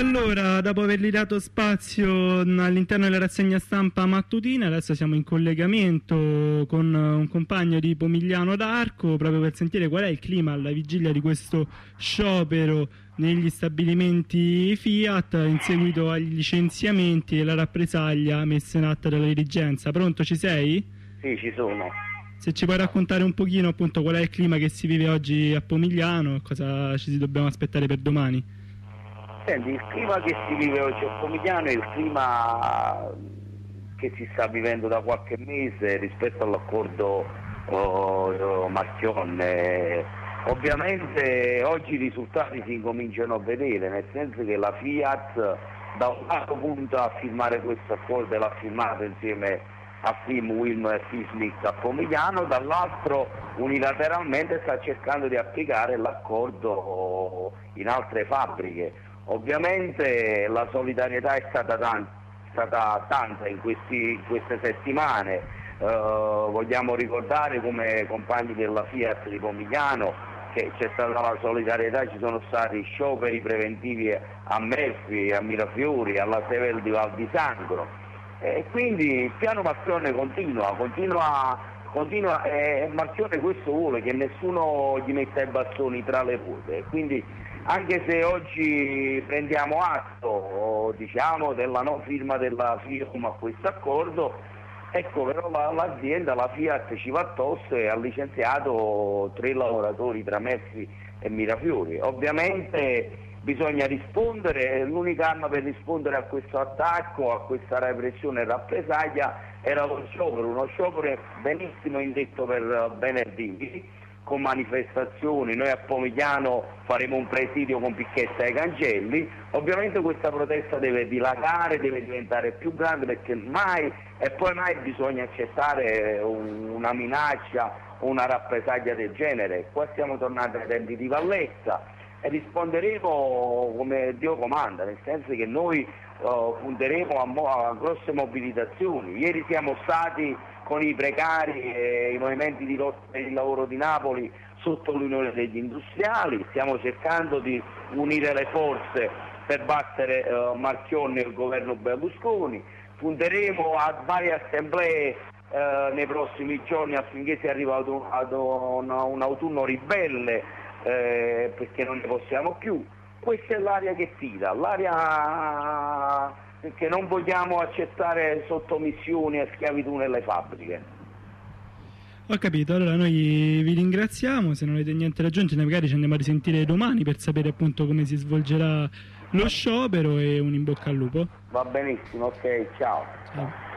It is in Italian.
allora, dopo avergli dato spazio all'interno della rassegna stampa mattutina, adesso siamo in collegamento con un compagno di Pomigliano d'Arco proprio per sentire qual è il clima alla vigilia di questo sciopero negli stabilimenti Fiat in seguito agli licenziamenti e la rappresaglia messa in atto dalla dirigenza. Pronto, ci sei? Sì, ci sono. Se ci puoi raccontare un pochino appunto qual è il clima che si vive oggi a Pomigliano e cosa ci dobbiamo aspettare per domani. Senti, il clima che si vive oggi a Pomigliano è il clima che si sta vivendo da qualche mese rispetto all'accordo Marchionne. Ovviamente oggi i risultati si incominciano a vedere, nel senso che la Fiat da un lato punta a firmare questo accordo e l'ha firmato insieme a FIM, Wilm e Fismix a Pomigliano, dall'altro unilateralmente sta cercando di applicare l'accordo in altre fabbriche. Ovviamente la solidarietà è stata tanta in queste settimane, vogliamo ricordare come compagni della Fiat di Pomigliano che c'è stata la solidarietà, ci sono stati scioperi preventivi a Melfi, a Mirafiori, alla Sevel di Val di Sangro e quindi il piano Marchionne continua e Marchionne questo vuole che nessuno gli metta i bastoni tra le ruote, quindi anche se oggi prendiamo atto diciamo della non firma della FIOM a questo accordo, ecco però l'azienda, la Fiat ci va tosto e ha licenziato 3 lavoratori tra Melfi e Mirafiori. Ovviamente bisogna rispondere, l'unica arma per rispondere a questo attacco, a questa repressione e rappresaglia era lo sciopero, uno sciopero benissimo indetto per venerdì, con manifestazioni. Noi a Pomigliano faremo un presidio con picchetta ai cancelli. Ovviamente questa protesta deve dilagare, deve diventare più grande perché mai e poi mai bisogna accettare una minaccia o una rappresaglia del genere. Qua siamo tornati ai tempi di Valletta e risponderemo come Dio comanda, nel senso che noi punteremo a grosse mobilitazioni. Ieri siamo stati con i precari e i movimenti di lotta per il lavoro di Napoli sotto l'Unione degli Industriali, stiamo cercando di unire le forze per battere Marchionne e il governo Berlusconi, punteremo a varie assemblee nei prossimi giorni affinché si arrivi ad un autunno ribelle perché non ne possiamo più. Questa è l'aria che tira, l'aria che non vogliamo accettare sottomissioni e schiavitù nelle fabbriche. Ho capito, allora noi vi ringraziamo, se non avete niente da aggiungere magari ci andiamo a risentire domani per sapere appunto come si svolgerà lo sciopero e un in bocca al lupo. Va benissimo, ok, ciao. Ciao.